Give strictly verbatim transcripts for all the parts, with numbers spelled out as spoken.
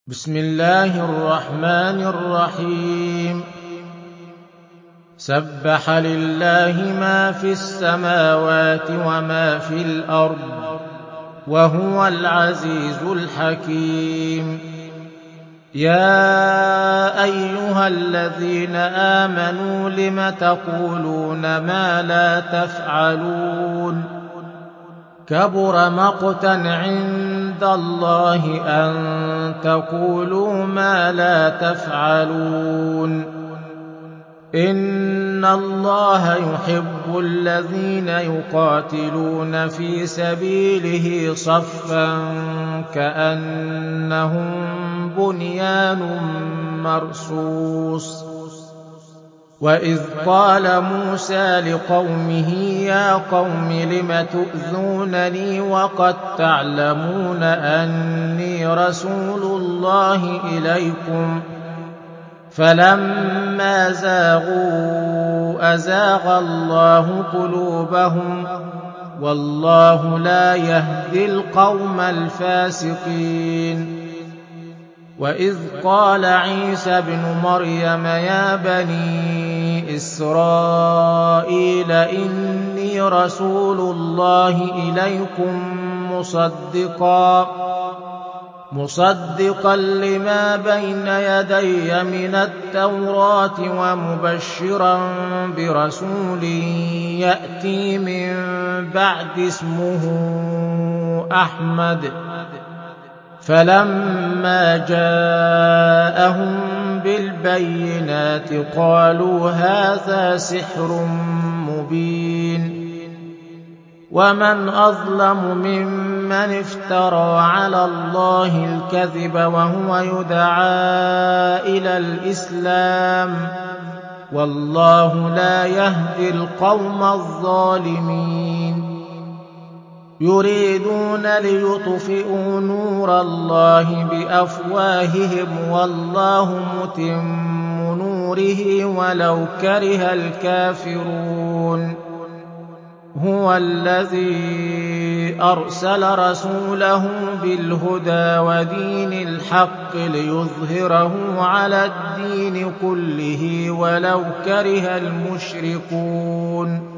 بسم الله الرحمن الرحيم سبح لله ما في السماوات وما في الأرض وهو العزيز الحكيم يا أيها الذين آمنوا لم تقولون ما لا تفعلون كبر مقتا عند الله أن تقولوا ما لا تفعلون إن الله يحب الذين يقاتلون في سبيله صفا كأنهم بنيان مرصوص وإذ قال موسى لقومه يا قوم لم تؤذونني وقد تعلمون أني رسول الله إليكم فلما زاغوا أزاغ الله قلوبهم والله لا يهدي القوم الفاسقين وإذ قال عيسى ابن مريم يا بني إسرائيل إني رسول الله إليكم مصدقا مصدقا لما بين يدي من التوراة ومبشرا برسول يأتي من بعد اسمه أحمد فلما جاءهم بالبينات قالوا هذا سحر مبين ومن أظلم ممن افترى على الله الكذب وهو يدعى إلى الإسلام والله لا يهدي القوم الظالمين يريدون ليطفئوا نور الله بأفواههم والله متم نوره ولو كره الكافرون هو الذي أرسل رسوله بالهدى ودين الحق ليظهره على الدين كله ولو كره المشركون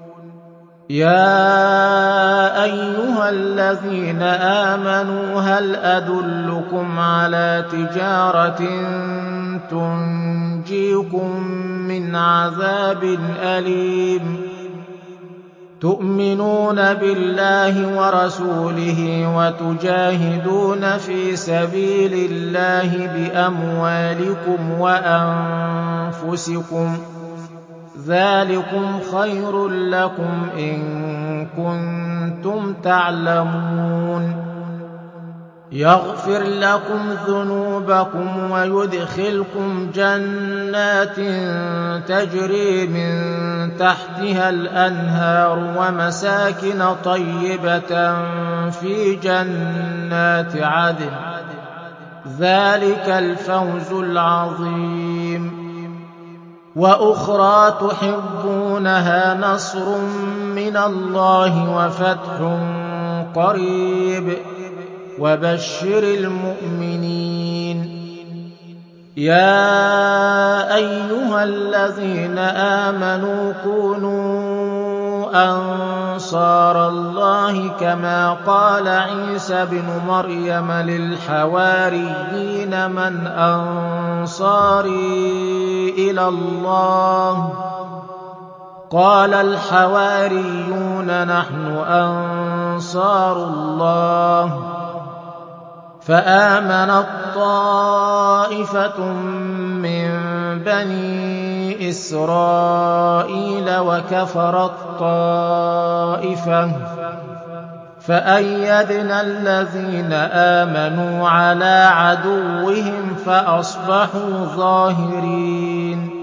يا أيها الذين آمنوا هل أدلكم على تجارة تنجيكم من عذاب أليم تؤمنون بالله ورسوله وتجاهدون في سبيل الله بأموالكم وأنفسكم ذلكم خير لكم إن كنتم تعلمون يغفر لكم ذنوبكم ويدخلكم جنات تجري من تحتها الأنهار ومساكن طيبة في جنات عدن ذلك الفوز العظيم وأخرى تحبونها نصر من الله وفتح قريب وبشر المؤمنين يا أيها الذين آمنوا كونوا أنصار الله كما قال عيسى ابن مريم للحواريين من أنصاري إلى الله قال الحواريون نحن أنصار الله فآمنت طائفة من بني إسرائيل وكفرت طائفة فأيدنا الذين آمنوا على عدوهم فأصبحوا ظاهرين